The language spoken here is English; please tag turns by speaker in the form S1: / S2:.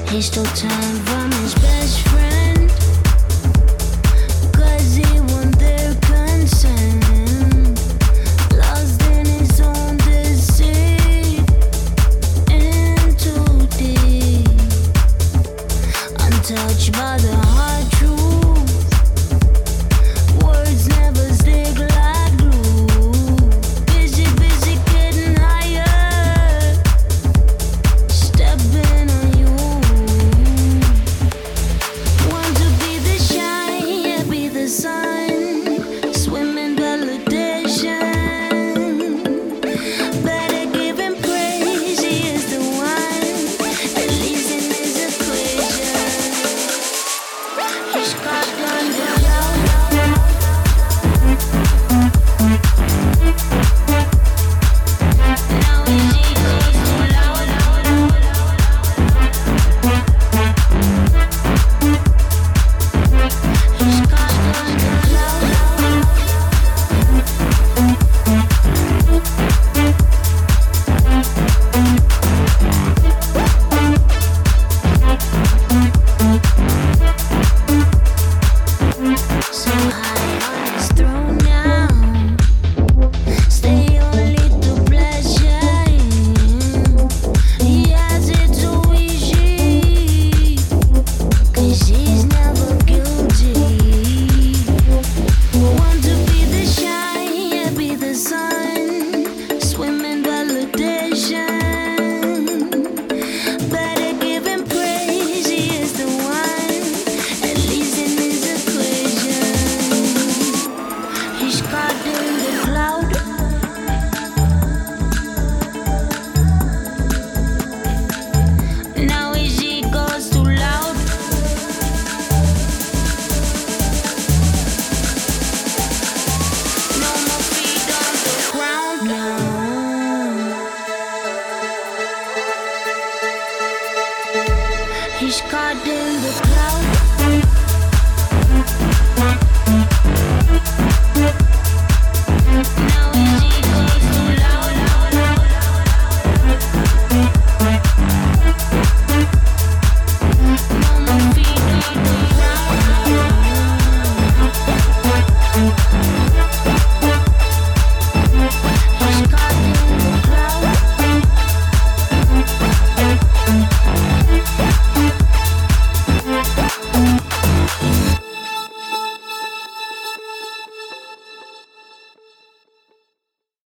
S1: He stole time from his best friend, 'cause he won their consent. Lost in his own deceit, in too deep, untouched by the hard truth. Words never stick like glue. Busy, busy getting higher, stepping on you. Want to be the shine, yeah, be the sun. Swim in validation. Better give him praise, he is the one. At least in his equation. He's got underground. Now his ego's too loud. He's got underground. So high on his throne now. Stay only to pleasure him. He has it so easy, 'cause he's never guilty. Want to be the shine, yeah, be the sun. Swim in validation. Better give him praise, he is the one. At least in his equation. He's caught in the cloud. Now his ego's too loud. No more feet on the ground now. He's caught in the